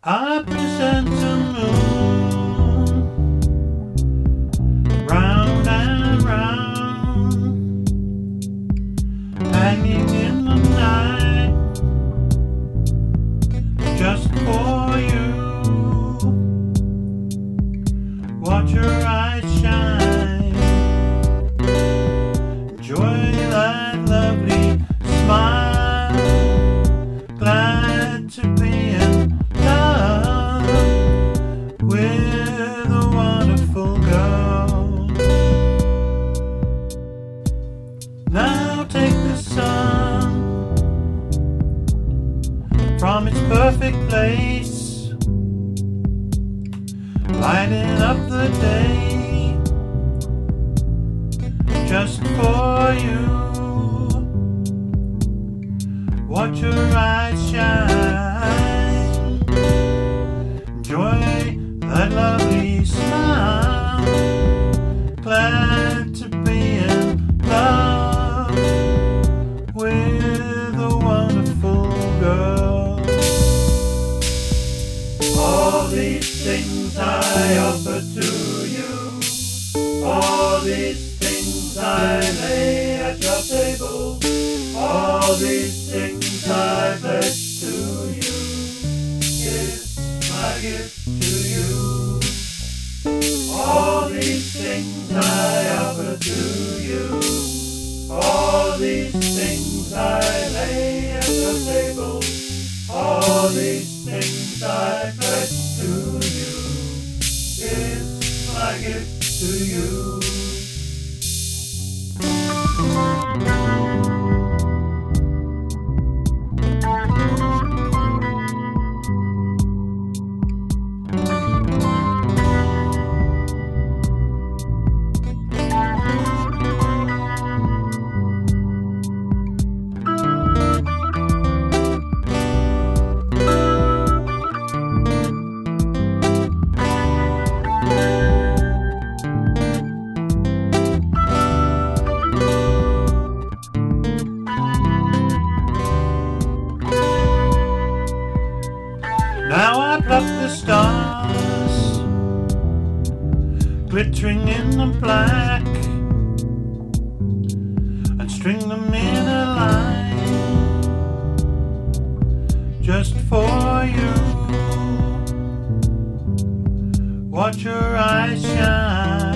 I present a moon, round and round, hanging in the night, just for you. Watch your eyes shine, enjoy that lovely smile, glad to be in love with a wonderful girl. Now take the sun from its perfect place, lighting up the day just for you. Watch your eyes shine, enjoy that lovely smile, glad to be in love with a wonderful girl. All these things I offer to you, all these things I lay at your table, all these things I pledge to you. It's my gift to you. All these things I offer to you, all these things I lay at your table, all these things I pledge to you. It's my gift to you. Now I pluck the stars, glittering in the black, and string them in a line, just for you. Watch your eyes shine,